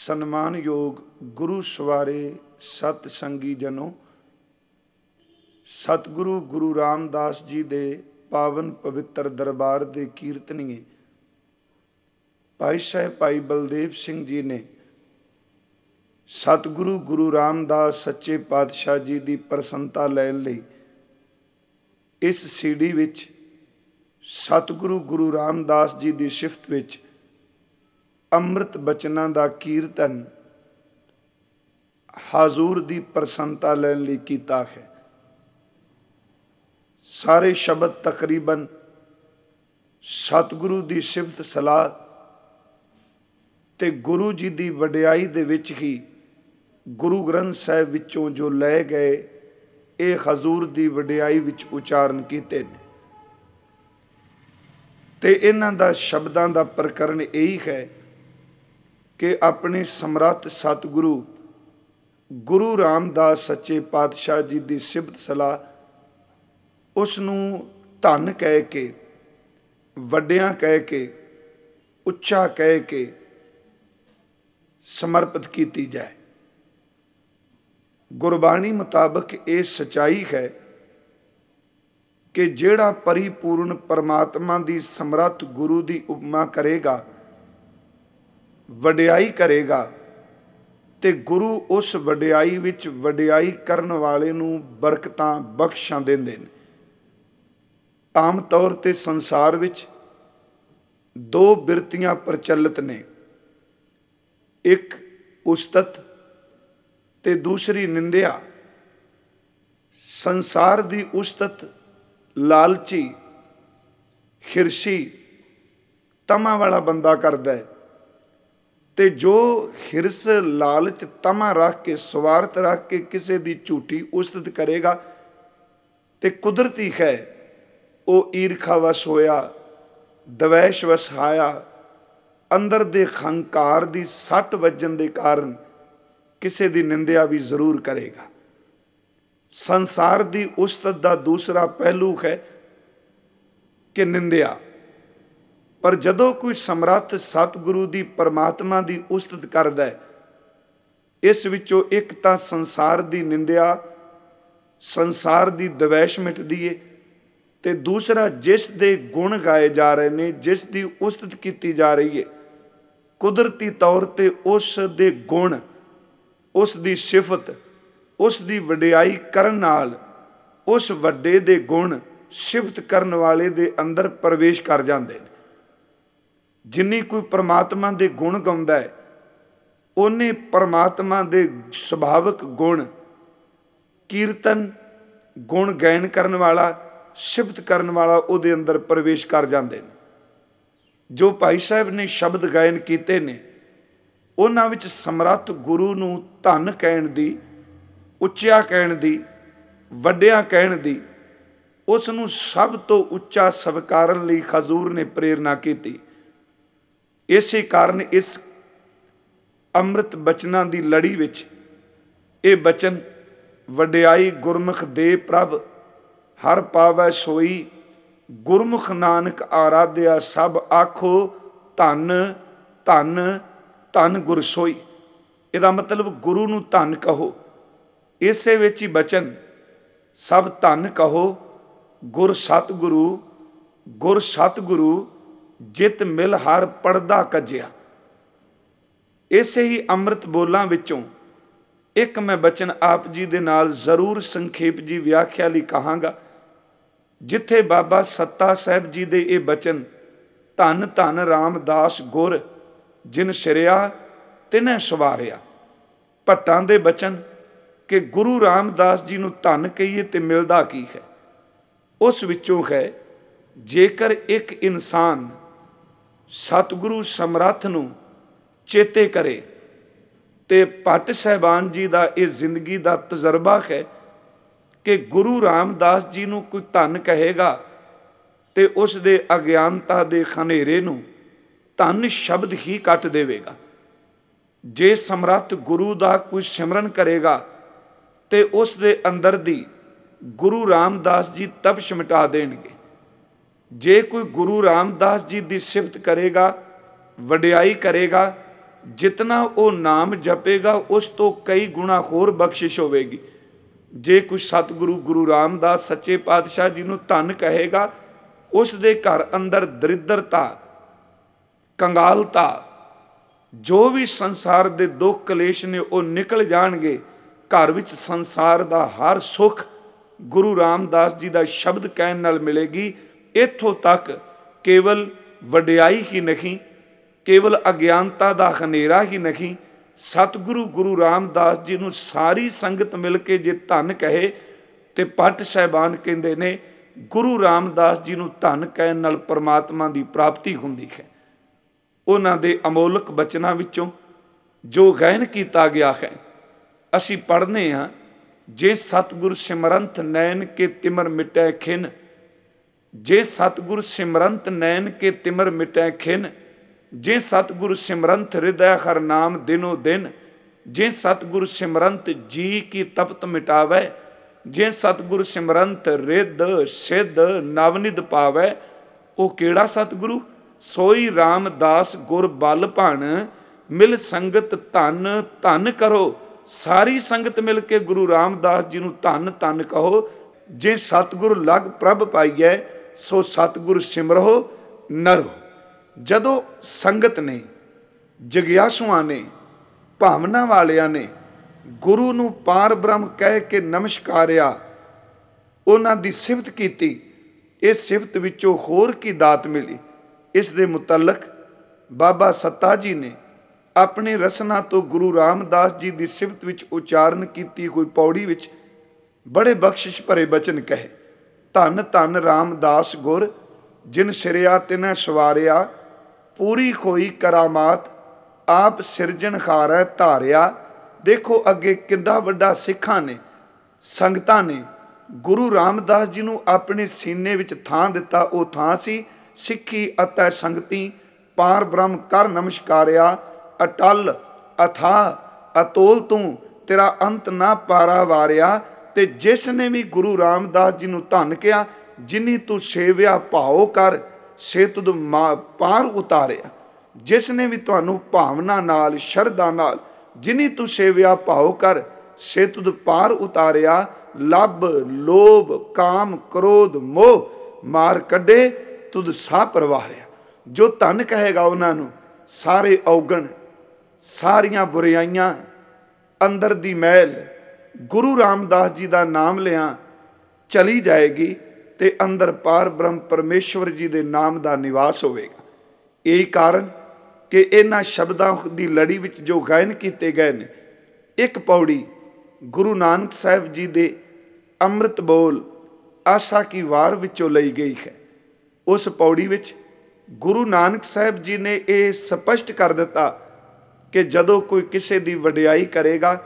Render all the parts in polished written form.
ਸਨਮਾਨਯੋਗ ਗੁਰੂ ਸਵਾਰੇ ਸਤ ਸੰਗੀ ਜਨੋ, ਸਤਿਗੁਰੂ ਗੁਰੂ ਰਾਮਦਾਸ ਜੀ ਦੇ ਪਾਵਨ ਪਵਿੱਤਰ ਦਰਬਾਰ ਦੇ ਕੀਰਤਨੀਏ ਭਾਈ ਸਾਹਿਬ ਭਾਈ ਬਲਦੇਵ ਸਿੰਘ ਜੀ ਨੇ ਸਤਿਗੁਰੂ ਗੁਰੂ ਰਾਮਦਾਸ ਸੱਚੇ ਪਾਤਸ਼ਾਹ ਜੀ ਦੀ ਪ੍ਰਸੰਨਤਾ ਲੈਣ ਲਈ ਇਸ ਸੀਡੀ ਵਿੱਚ ਸਤਿਗੁਰੂ ਗੁਰੂ ਰਾਮਦਾਸ ਜੀ ਦੀ ਸਿਫਤ ਵਿੱਚ ਅੰਮ੍ਰਿਤ ਬਚਨਾਂ ਦਾ ਕੀਰਤਨ ਹਾਜ਼ੂਰ ਦੀ ਪ੍ਰਸੰਨਤਾ ਲੈਣ ਲਈ ਕੀਤਾ ਹੈ। ਸਾਰੇ ਸ਼ਬਦ ਤਕਰੀਬਨ ਸਤਿਗੁਰੂ ਦੀ ਸਿਫਤ ਸਲਾਹ ਤੇ ਗੁਰੂ ਜੀ ਦੀ ਵਡਿਆਈ ਦੇ ਵਿੱਚ ਹੀ ਗੁਰੂ ਗ੍ਰੰਥ ਸਾਹਿਬ ਵਿੱਚੋਂ ਜੋ ਲਏ ਗਏ ਇਹ ਹਜ਼ੂਰ ਦੀ ਵਡਿਆਈ ਵਿੱਚ ਉਚਾਰਨ ਕੀਤੇ ਨੇ ਤੇ ਇਹਨਾਂ ਦਾ ਸ਼ਬਦਾਂ ਦਾ ਪ੍ਰਕਰਨ ਇਹੀ ਹੈ ਕਿ ਆਪਣੇ ਸਮਰੱਥ ਸਤਿਗੁਰੂ ਗੁਰੂ ਰਾਮਦਾਸ ਸੱਚੇ ਪਾਤਸ਼ਾਹ ਜੀ ਦੀ ਸਿਫਤ ਸਲਾਹ ਉਸ ਨੂੰ ਧੰਨ ਕਹਿ ਕੇ, ਵੱਡਿਆਂ ਕਹਿ ਕੇ, ਉੱਚਾ ਕਹਿ ਕੇ ਸਮਰਪਿਤ ਕੀਤੀ ਜਾਏ। ਗੁਰਬਾਣੀ ਮੁਤਾਬਕ ਇਹ ਸਚਾਈ ਹੈ ਕਿ ਜਿਹੜਾ ਪਰਿਪੂਰਨ ਪਰਮਾਤਮਾ ਦੀ ਸਮਰੱਥ ਗੁਰੂ ਦੀ ਉਪਮਾ ਕਰੇਗਾ, ਵਡਿਆਈ ਕਰੇਗਾ ਤੇ ਗੁਰੂ ਉਸ ਵਡਿਆਈ ਵਿੱਚ ਵਡਿਆਈ ਕਰਨ ਵਾਲੇ ਨੂੰ ਬਰਕਤਾਂ ਬਖਸ਼ਾਂ ਦਿੰਦੇ ਨੇ। ਆਮ ਤੌਰ ਤੇ ਸੰਸਾਰ ਵਿੱਚ ਦੋ ਬਿਰਤੀਆਂ ਪ੍ਰਚਲਿਤ ਨੇ, ਇੱਕ ਉਸਤਤ ਤੇ ਦੂਸਰੀ ਨਿੰਦਿਆ। ਸੰਸਾਰ ਦੀ ਉਸਤਤ ਲਾਲਚੀ, ਹਿਰਸੀ, ਤਮਾ ਵਾਲਾ ਬੰਦਾ ਕਰਦਾ ਹੈ ਤੇ ਜੋ ਹਿਰਸ, ਲਾਲਚ, ਤਮਾ ਰੱਖ ਕੇ, ਸਵਾਰਥ ਰੱਖ ਕੇ ਕਿਸੇ ਦੀ ਝੂਠੀ ਉਸਤਤ ਕਰੇਗਾ ਤੇ ਕੁਦਰਤੀ ਹੈ ਉਹ ਈਰਖਾ ਵਸ ਹੋਇਆ, ਦਵੈਸ਼ ਵਸ ਆਇਆ, ਅੰਦਰ ਦੇ ਹੰਕਾਰ ਦੀ ਸੱਟ ਵੱਜਣ ਦੇ ਕਾਰਨ ਕਿਸੇ ਦੀ ਨਿੰਦਿਆ ਵੀ ਜ਼ਰੂਰ ਕਰੇਗਾ। ਸੰਸਾਰ ਦੀ ਉਸਤਤ ਦਾ ਦੂਸਰਾ ਪਹਿਲੂ ਹੈ ਕਿ ਨਿੰਦਿਆ। ਪਰ ਜਦੋਂ ਕੋਈ ਸਮਰੱਥ ਸਤਿਗੁਰੂ ਦੀ ਪਰਮਾਤਮਾ ਦੀ ਉਸਤਤ ਕਰਦਾ ਹੈ, ਇਸ ਵਿੱਚੋਂ ਇੱਕ ਤਾਂ ਸੰਸਾਰ ਦੀ ਨਿੰਦਿਆ, ਸੰਸਾਰ ਦੀ ਦਵੈਸ਼ ਮਿਟਦੀ ਏ ਤੇ ਦੂਸਰਾ ਜਿਸ ਦੇ ਗੁਣ ਗਾਏ ਜਾ ਰਹੇ ਨੇ, ਜਿਸ ਦੀ ਉਸਤਤ ਕੀਤੀ ਜਾ ਰਹੀ ਹੈ, ਕੁਦਰਤੀ ਤੌਰ ਤੇ ਉਸ ਦੇ ਗੁਣ, ਉਸ ਦੀ ਸਿਫਤ, ਉਸ ਦੀ ਵਡਿਆਈ ਕਰਨ ਨਾਲ ਉਸ ਵੱਡੇ ਦੇ ਗੁਣ ਸਿਫਤ ਕਰਨ ਵਾਲੇ ਦੇ ਅੰਦਰ ਪ੍ਰਵੇਸ਼ ਕਰ ਜਾਂਦੇ ਨੇ। ਜਿੰਨੀ ਕੋਈ ਪਰਮਾਤਮਾ ਦੇ ਗੁਣ ਗਾਉਂਦਾ ਹੈ, ਉਹਨੇ ਪਰਮਾਤਮਾ ਦੇ ਸੁਭਾਵਿਕ ਗੁਣ, ਕੀਰਤਨ, ਗੁਣ ਗਾਇਨ ਕਰਨ ਵਾਲਾ, ਸਿਫਤ ਕਰਨ ਵਾਲਾ ਉਹਦੇ ਅੰਦਰ ਪ੍ਰਵੇਸ਼ ਕਰ ਜਾਂਦੇ ਨੇ। ਜੋ ਭਾਈ ਸਾਹਿਬ ਨੇ ਸ਼ਬਦ ਗਾਇਨ ਕੀਤੇ ਨੇ, ਉਹਨਾਂ ਵਿੱਚ ਸਮਰੱਥ ਗੁਰੂ ਨੂੰ ਧੰਨ ਕਹਿਣ ਦੀ, ਉੱਚਿਆ ਕਹਿਣ ਦੀ, ਵੱਡਿਆ ਕਹਿਣ ਦੀ, ਉਸ ਨੂੰ ਸਭ ਤੋਂ ਉੱਚਾ ਸਵੀਕਾਰਨ ਲਈ ਹਜ਼ੂਰ ਨੇ ਪ੍ਰੇਰਨਾ ਕੀਤੀ। ਇਸੇ ਕਾਰਨ ਇਸ ਅੰਮ੍ਰਿਤ ਬਚਨਾਂ ਦੀ ਲੜੀ ਵਿੱਚ ਇਹ ਬਚਨ ਵਡਿਆਈ ਗੁਰਮੁਖ ਦੇ ਪ੍ਰਭ ਹਰ ਪਾਵੈ ਸੋਈ, ਗੁਰਮੁਖ ਨਾਨਕ ਆਰਾਧਿਆ ਸਭ ਆਖੋ ਧੰਨ ਧੰਨ ਧੰਨ ਗੁਰ ਸੋਈ। ਇਹਦਾ ਮਤਲਬ ਗੁਰੂ ਨੂੰ ਧੰਨ ਕਹੋ। ਇਸੇ ਵਿੱਚ ਹੀ ਬਚਨ ਸਭ ਧੰਨ ਕਹੋ ਗੁਰ ਸਤਿਗੁਰੂ, ਗੁਰ ਸਤਿਗੁਰੂ ਜਿਤ ਮਿਲ ਹਰ ਪੜਦਾ ਕੱਜਿਆ। ਇਸੇ ਹੀ ਅੰਮ੍ਰਿਤ ਬੋਲਾਂ ਵਿੱਚੋਂ ਇੱਕ ਮੈਂ ਬਚਨ ਆਪ ਜੀ ਦੇ ਨਾਲ ਜ਼ਰੂਰ ਸੰਖੇਪ ਜੀ ਵਿਆਖਿਆ ਲਈ ਕਹਾਂਗਾ, ਜਿੱਥੇ ਬਾਬਾ ਸੱਤਾ ਸਾਹਿਬ ਜੀ ਦੇ ਇਹ ਬਚਨ ਧੰਨ ਧੰਨ ਰਾਮਦਾਸ ਗੁਰ ਜਿਨ ਸਿਰਿਆ ਤਿਨੈ ਸਵਾਰਿਆ। ਭੱਟਾਂ ਦੇ ਬਚਨ ਕਿ ਗੁਰੂ ਰਾਮਦਾਸ ਜੀ ਨੂੰ ਧੰਨ ਕਹੀਏ ਤੇ ਮਿਲਦਾ ਕੀ ਹੈ, ਉਸ ਵਿੱਚੋਂ ਹੈ ਜੇਕਰ ਇੱਕ ਇਨਸਾਨ ਸਤਿਗੁਰੂ ਸਮਰੱਥ ਨੂੰ ਚੇਤੇ ਕਰੇ ਤੇ ਭੱਟ ਸਾਹਿਬਾਨ ਜੀ ਦਾ ਇਹ ਜ਼ਿੰਦਗੀ ਦਾ ਤਜਰਬਾ ਹੈ ਕਿ ਗੁਰੂ ਰਾਮਦਾਸ ਜੀ ਨੂੰ ਕੋਈ ਧੰਨ ਕਹੇਗਾ ਤੇ ਉਸ ਦੇ ਅਗਿਆਨਤਾ ਦੇ ਹਨੇਰੇ ਨੂੰ ਧੰਨ ਸ਼ਬਦ ਹੀ ਕੱਟ ਦੇਵੇਗਾ। ਜੇ ਸਮਰੱਥ ਗੁਰੂ ਦਾ ਕੋਈ ਸਿਮਰਨ ਕਰੇਗਾ ਤੇ ਉਸ ਦੇ ਅੰਦਰ ਦੀ ਗੁਰੂ ਰਾਮਦਾਸ ਜੀ ਤਪਸ਼ ਮਿਟਾ ਦੇਣਗੇ। ਜੇ ਕੋਈ ਗੁਰੂ ਰਾਮਦਾਸ ਜੀ ਦੀ ਸਿਫਤ ਕਰੇਗਾ, ਵਡਿਆਈ ਕਰੇਗਾ, ਜਿਤਨਾ ਉਹ ਨਾਮ ਜਪੇਗਾ ਉਸ ਤੋਂ ਕਈ ਗੁਣਾ ਹੋਰ ਬਖਸ਼ਿਸ਼ ਹੋਵੇਗੀ। ਜੇ ਕੋਈ ਸਤਿਗੁਰੂ ਗੁਰੂ ਰਾਮਦਾਸ ਸੱਚੇ ਪਾਤਸ਼ਾਹ ਜੀ ਨੂੰ ਧੰਨ ਕਹੇਗਾ, ਉਸ ਦੇ ਘਰ ਅੰਦਰ ਦਰਿਦਰਤਾ, ਕੰਗਾਲਤਾ, ਜੋ ਵੀ ਸੰਸਾਰ ਦੇ ਦੁੱਖ ਕਲੇਸ਼ ਨੇ ਉਹ ਨਿਕਲ ਜਾਣਗੇ। ਘਰ ਵਿੱਚ ਸੰਸਾਰ ਦਾ ਹਰ ਸੁੱਖ ਗੁਰੂ ਰਾਮਦਾਸ ਜੀ ਦਾ ਸ਼ਬਦ ਕਹਿਣ ਨਾਲ ਮਿਲੇਗੀ। ਇੱਥੋਂ ਤੱਕ ਕੇਵਲ ਵਡਿਆਈ ਹੀ ਨਹੀਂ, ਕੇਵਲ ਅਗਿਆਨਤਾ ਦਾ ਹਨੇਰਾ ਹੀ ਨਹੀਂ, ਸਤਿਗੁਰੂ ਗੁਰੂ ਰਾਮਦਾਸ ਜੀ ਨੂੰ ਸਾਰੀ ਸੰਗਤ ਮਿਲ ਕੇ ਜੇ ਧੰਨ ਕਹੇ ਤੇ ਭੱਟ ਸਾਹਿਬਾਨ ਕਹਿੰਦੇ ਨੇ ਗੁਰੂ ਰਾਮਦਾਸ ਜੀ ਨੂੰ ਧੰਨ ਕਹਿਣ ਨਾਲ ਪਰਮਾਤਮਾ ਦੀ ਪ੍ਰਾਪਤੀ ਹੁੰਦੀ ਹੈ। ਉਹਨਾਂ ਦੇ ਅਮੋਲਕ ਬਚਨਾਂ ਵਿੱਚੋਂ ਜੋ ਗਾਇਨ ਕੀਤਾ ਗਿਆ ਹੈ, ਅਸੀਂ ਪੜ੍ਹਦੇ ਹਾਂ, ਜੇ ਸਤਿਗੁਰ ਸਿਮਰੰਤ ਨੈਣ ਕੇ ਤਿਮਰ ਮਿਟੈ ਖਿਨ, ਜੇ ਸਤਿਗੁਰ ਸਿਮਰੰਤ ਨੈਣ ਕੇ ਤਿਮਰ ਮਿਟੈ ਖਿਨ, ਜੇ ਸਤਿਗੁਰ ਸਿਮਰੰਤ ਹਿਰਦੈ ਹਰ ਨਾਮ ਦਿਨੋ ਦਿਨ, ਜੇ ਸਤਿਗੁਰ ਸਿਮਰੰਤ ਜੀ ਕੀ ਤਪਤ ਮਿਟਾਵੈ, ਜੇ ਸਤਿਗੁਰ ਸਿਮਰੰਤ ਰਿੱਧ ਸਿੱਧ ਨਵਨਿਧ ਪਾਵੈ। ਉਹ ਕਿਹੜਾ ਸਤਿਗੁਰੂ? ਸੋਈ ਰਾਮਦਾਸ ਗੁਰ ਬਲ ਭਣ, ਮਿਲ ਸੰਗਤ ਧੰਨ ਧੰਨ ਕਰੋ। ਸਾਰੀ ਸੰਗਤ ਮਿਲ ਕੇ ਗੁਰੂ ਰਾਮਦਾਸ ਜੀ ਨੂੰ ਧੰਨ ਧੰਨ ਕਹੋ। ਜੇ ਸਤਿਗੁਰ ਲਗ ਪ੍ਰਭ ਪਾਈਐ, ਸੋ ਸਤਿਗੁਰ ਸਿਮਰੋ ਨਰੋ। ਜਦੋਂ ਸੰਗਤ ਨੇ, ਜਗਿਆਸੂਆਂ ਨੇ, ਭਾਵਨਾ ਵਾਲਿਆਂ ਨੇ ਗੁਰੂ ਨੂੰ ਪਾਰ ਬ੍ਰਹਮ ਕਹਿ ਕੇ ਨਮਸਕਾਰਿਆ, ਉਹਨਾਂ ਦੀ ਸਿਫਤ ਕੀਤੀ, ਇਸ ਸਿਫਤ ਵਿੱਚੋਂ ਹੋਰ ਕੀ ਦਾਤ ਮਿਲੀ? ਇਸ ਦੇ ਮੁਤਲਕ ਬਾਬਾ ਸੱਤਾ ਜੀ ਨੇ ਆਪਣੇ ਰਸਨਾ ਤੋਂ ਗੁਰੂ ਰਾਮਦਾਸ ਜੀ ਦੀ ਸਿਫਤ ਵਿੱਚ ਉਚਾਰਨ ਕੀਤੀ ਕੋਈ ਪੌੜੀ ਵਿੱਚ ਬੜੇ ਬਖਸ਼ਿਸ਼ ਭਰੇ ਬਚਨ ਕਹੇ। ਧੰਨ ਧੰਨ ਰਾਮਦਾਸ ਗੁਰ, ਜਿਨ ਸਿਰਿਆ ਤਿਨੈ ਸਵਾਰਿਆ, ਪੂਰੀ ਹੋਈ ਕਰਾਮਾਤ, ਆਪ ਸਿਰਜਣਹਾਰੈ ਧਾਰਿਆ। ਦੇਖੋ ਅੱਗੇ ਕਿੰਨਾ ਵੱਡਾ ਸਿੱਖਾਂ ਨੇ, ਸੰਗਤਾਂ ਨੇ ਗੁਰੂ ਰਾਮਦਾਸ ਜੀ ਨੂੰ ਆਪਣੇ ਸੀਨੇ ਵਿੱਚ ਥਾਂ ਦਿੱਤਾ। ਉਹ ਥਾਂ ਸੀ ਸਿੱਖੀ ਅਤੇ ਸੰਗਤੀ ਪਾਰ ਬ੍ਰਹਮ ਕਰ ਨਮਸਕਾਰਿਆ। ਅਟਲ ਅਥਾਹ ਅਤੋਲ ਤੂੰ, ਤੇਰਾ ਅੰਤ ਨਾ ਪਾਰਾ ਵਾਰਿਆ। ਤੇ ਜਿਸ ਨੇ ਵੀ ਗੁਰੂ ਰਾਮਦਾਸ ਜੀ ਨੂੰ ਧੰਨ ਕਿਹਾ, ਜਿਨੀ ਤੂੰ ਸੇਵਿਆ ਭਾਉ ਕਰ, ਸੇ ਤੁਧ ਪਾਰ ਉਤਾਰਿਆ। ਜਿਸ ਨੇ ਵੀ ਤੁਹਾਨੂੰ ਭਾਵਨਾ ਨਾਲ, ਸ਼ਰਧਾ ਨਾਲ, ਜਿਨੀ ਤੂੰ ਸੇਵਿਆ ਭਾਉ ਕਰ, ਸੇ ਤੁਧ ਪਾਰ ਉਤਾਰਿਆ। ਲੱਭ ਲੋਭ ਕਾਮ ਕ੍ਰੋਧ ਮੋਹ, ਮਾਰ ਕੱਢੇ ਤੁਧ ਸਾਹ ਪਰਵਾਰਿਆ। ਜੋ ਧੰਨ ਕਹੇਗਾ ਉਹਨਾਂ ਨੂੰ ਸਾਰੇ ਔਗਣ, ਸਾਰੀਆਂ ਬੁਰਾਈਆਂ, ਅੰਦਰ ਦੀ ਮੈਲ ਗੁਰੂ ਰਾਮਦਾਸ ਜੀ ਦਾ ਨਾਮ ਲਿਆ ਚਲੀ ਜਾਏਗੀ ਤੇ ਅੰਦਰ ਪਾਰ ਬ੍ਰਹਮ ਪਰਮੇਸ਼ਵਰ ਜੀ ਦੇ ਨਾਮ ਦਾ ਨਿਵਾਸ ਹੋਵੇਗਾ। ਇਹੀ ਕਾਰਨ ਕਿ ਇਹਨਾਂ ਸ਼ਬਦਾਂ ਦੀ ਲੜੀ ਵਿੱਚ ਜੋ ਗਾਇਨ ਕੀਤੇ ਗਏ ਨੇ, ਇੱਕ ਪੌੜੀ ਗੁਰੂ ਨਾਨਕ ਸਾਹਿਬ ਜੀ ਦੇ ਅੰਮ੍ਰਿਤ ਬੋਲ ਆਸਾ ਕੀ ਵਾਰ ਵਿੱਚੋਂ ਲਈ ਗਈ ਹੈ। ਉਸ ਪੌੜੀ ਵਿੱਚ ਗੁਰੂ ਨਾਨਕ ਸਾਹਿਬ ਜੀ ਨੇ ਇਹ ਸਪਸ਼ਟ ਕਰ ਦਿੱਤਾ ਕਿ ਜਦੋਂ ਕੋਈ ਕਿਸੇ ਦੀ ਵਡਿਆਈ ਕਰੇਗਾ,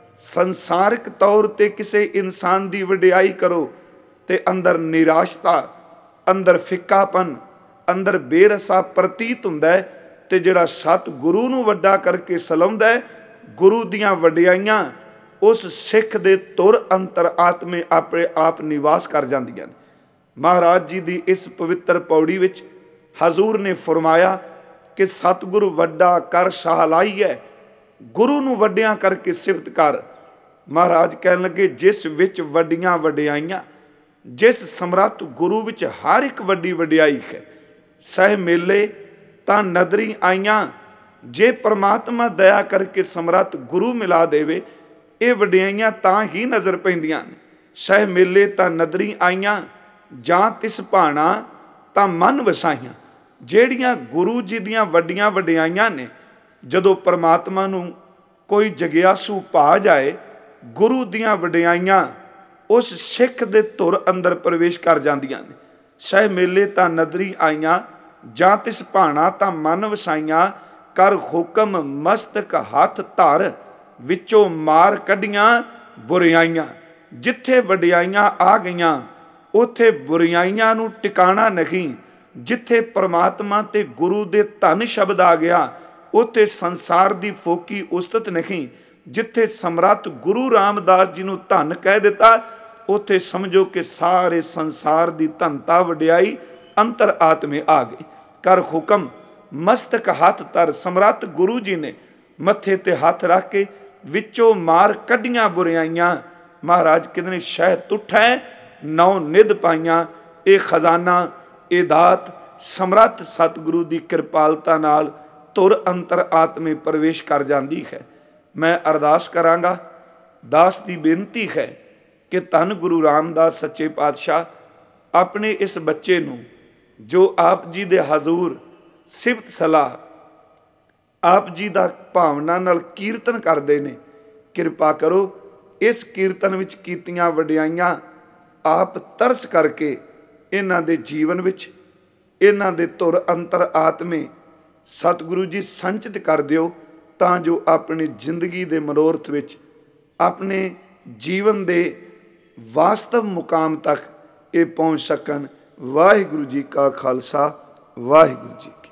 ਸੰਸਾਰਿਕ ਤੌਰ ਤੇ ਕਿਸੇ ਇਨਸਾਨ ਦੀ ਵਡਿਆਈ ਕਰੋ ਤੇ ਅੰਦਰ ਨਿਰਾਸ਼ਤਾ, ਅੰਦਰ ਫਿੱਕਾਪਨ, ਅੰਦਰ ਬੇਰਸਾ ਪ੍ਰਤੀਤ ਹੁੰਦਾ ਹੈ। ਤੇ ਜਿਹੜਾ ਸਤਿਗੁਰੂ ਨੂੰ ਵੱਡਾ ਕਰਕੇ ਸਲਾਉਂਦਾ ਹੈ, ਗੁਰੂ ਦੀਆਂ ਵਡਿਆਈਆਂ ਉਸ ਸਿੱਖ ਦੇ ਧੁਰ ਅੰਤਰ ਆਤਮੇ ਆਪਣੇ ਆਪ ਨਿਵਾਸ ਕਰ ਜਾਂਦੀਆਂ ਨੇ। ਮਹਾਰਾਜ ਜੀ ਦੀ ਇਸ ਪਵਿੱਤਰ ਪੌੜੀ ਵਿੱਚ ਹਜ਼ੂਰ ਨੇ ਫਰਮਾਇਆ ਕਿ ਸਤਿਗੁਰੂ ਵੱਡਾ ਕਰ ਸਹਾਲਾਈ ਹੈ, ਗੁਰੂ ਨੂੰ ਵੱਡਿਆਂ ਕਰਕੇ ਸਿਫਤ ਕਰ। ਮਹਾਰਾਜ ਕਹਿਣ ਲੱਗੇ, ਜਿਸ ਵਿੱਚ ਵੱਡੀਆਂ ਵਡਿਆਈਆਂ, ਜਿਸ ਸਮਰੱਥ ਗੁਰੂ ਵਿੱਚ ਹਰ ਇੱਕ ਵੱਡੀ ਵਡਿਆਈ ਹੈ। ਸਹਿ ਮੇਲੇ ਤਾਂ ਨਦਰੀ ਆਈਆਂ, ਜੇ ਪਰਮਾਤਮਾ ਦਇਆ ਕਰਕੇ ਸਮਰੱਥ ਗੁਰੂ ਮਿਲਾ ਦੇਵੇ, ਇਹ ਵਡਿਆਈਆਂ ਤਾਂ ਹੀ ਨਜ਼ਰ ਪੈਂਦੀਆਂ ਨੇ। ਸਹਿ ਮੇਲੇ ਤਾਂ ਨਦਰੀ ਆਈਆਂ, ਜਾਂ ਤਿਸ ਭਾਣਾ ਤਾਂ ਮਨ ਵਸਾਈਆਂ। ਜਿਹੜੀਆਂ ਗੁਰੂ ਜੀ ਦੀਆਂ ਵੱਡੀਆਂ ਵਡਿਆਈਆਂ ਨੇ, ਜਦੋਂ ਪਰਮਾਤਮਾ ਨੂੰ ਕੋਈ ਜਗਿਆਸੂ ਭਾ ਜਾਏ, ਗੁਰੂ ਦੀਆਂ ਵਡਿਆਈਆਂ ਉਸ ਸਿੱਖ ਦੇ ਧੁਰ ਅੰਦਰ ਪ੍ਰਵੇਸ਼ ਕਰ ਜਾਂਦੀਆਂ ਨੇ। ਸਹਿ ਮੇਲੇ ਤਾਂ ਨਦਰੀ ਆਈਆਂ, ਜਾਂ ਤਿਸ ਭਾਣਾ ਤਾਂ ਮਨ ਵਸਾਈਆਂ। ਕਰ ਹੁਕਮ ਮਸਤਕ ਹੱਥ ਧਰ, ਵਿੱਚੋਂ ਮਾਰ ਕੱਢੀਆਂ ਬੁਰਾਈਆਂ। ਜਿੱਥੇ ਵਡਿਆਈਆਂ ਆ ਗਈਆਂ, ਉੱਥੇ ਬੁਰਾਈਆਂ ਨੂੰ ਟਿਕਾਣਾ ਨਹੀਂ। ਜਿੱਥੇ ਪਰਮਾਤਮਾ ਤੇ ਗੁਰੂ ਦੇ ਧਨ ਸ਼ਬਦ ਆ ਗਿਆ, ਉੱਥੇ ਸੰਸਾਰ ਦੀ ਫੋਕੀ ਉਸਤਤ ਨਹੀਂ। ਜਿੱਥੇ ਸਮਰੱਥ ਗੁਰੂ ਰਾਮਦਾਸ ਜੀ ਨੂੰ ਧਨ ਕਹਿ ਦਿੱਤਾ, ਉੱਥੇ ਸਮਝੋ ਕਿ ਸਾਰੇ ਸੰਸਾਰ ਦੀ ਧਨਤਾ ਵਡਿਆਈ ਅੰਤਰ ਆਤਮੇ ਆ ਗਈ। ਕਰ ਹੁਕਮ ਮਸਤਕ ਹੱਥ ਧਰ, ਸਮਰੱਥ ਗੁਰੂ ਜੀ ਨੇ ਮੱਥੇ ਤੇ ਹੱਥ ਰੱਖ ਕੇ ਵਿੱਚੋਂ ਮਾਰ ਕੱਢੀਆਂ ਬੁਰਾਈਆਂ। ਮਹਾਰਾਜ ਕਹਿੰਦੇ ਨੇ ਸ਼ਹਿ ਤੁਠੈ ਨੌ ਨਿਧ ਪਾਈਆਂ। ਇਹ ਖਜ਼ਾਨਾ, ਇਹ ਦਾਤ ਸਮਰੱਥ ਸਤਿਗੁਰੂ ਦੀ ਕਿਰਪਾਲਤਾ ਨਾਲ ਧੁਰ ਅੰਤਰ ਆਤਮੇ ਪ੍ਰਵੇਸ਼ ਕਰ ਜਾਂਦੀ ਹੈ। ਮੈਂ ਅਰਦਾਸ ਕਰਾਂਗਾ, ਦਾਸ ਦੀ ਬੇਨਤੀ ਹੈ ਕਿ ਧੰਨ ਗੁਰੂ ਰਾਮਦਾਸ ਸੱਚੇ ਪਾਤਸ਼ਾਹ ਆਪਣੇ ਇਸ ਬੱਚੇ ਨੂੰ ਜੋ ਆਪ ਜੀ ਦੇ ਹਜ਼ੂਰ ਸਿਫਤ ਸਲਾਹ ਆਪ ਜੀ ਦਾ ਭਾਵਨਾ ਨਾਲ ਕੀਰਤਨ ਕਰਦੇ ਨੇ, ਕਿਰਪਾ ਕਰੋ ਇਸ ਕੀਰਤਨ ਵਿੱਚ ਕੀਤੀਆਂ ਵਡਿਆਈਆਂ ਆਪ ਤਰਸ ਕਰਕੇ ਇਹਨਾਂ ਦੇ ਜੀਵਨ ਵਿੱਚ, ਇਹਨਾਂ ਦੇ ਧੁਰ ਅੰਤਰ ਆਤਮੇ ਸਤਿਗੁਰੂ ਜੀ ਸੰਚਿਤ ਕਰ ਦਿਓ, ਤਾਂ ਜੋ ਆਪਣੀ ਜ਼ਿੰਦਗੀ ਦੇ ਮਨੋਰਥ ਵਿੱਚ, ਆਪਣੇ ਜੀਵਨ ਦੇ ਵਾਸਤਵ ਮੁਕਾਮ ਤੱਕ ਇਹ ਪਹੁੰਚ ਸਕਣ। ਵਾਹਿਗੁਰੂ ਜੀ ਕਾ ਖਾਲਸਾ, ਵਾਹਿਗੁਰੂ ਜੀ ਕੀ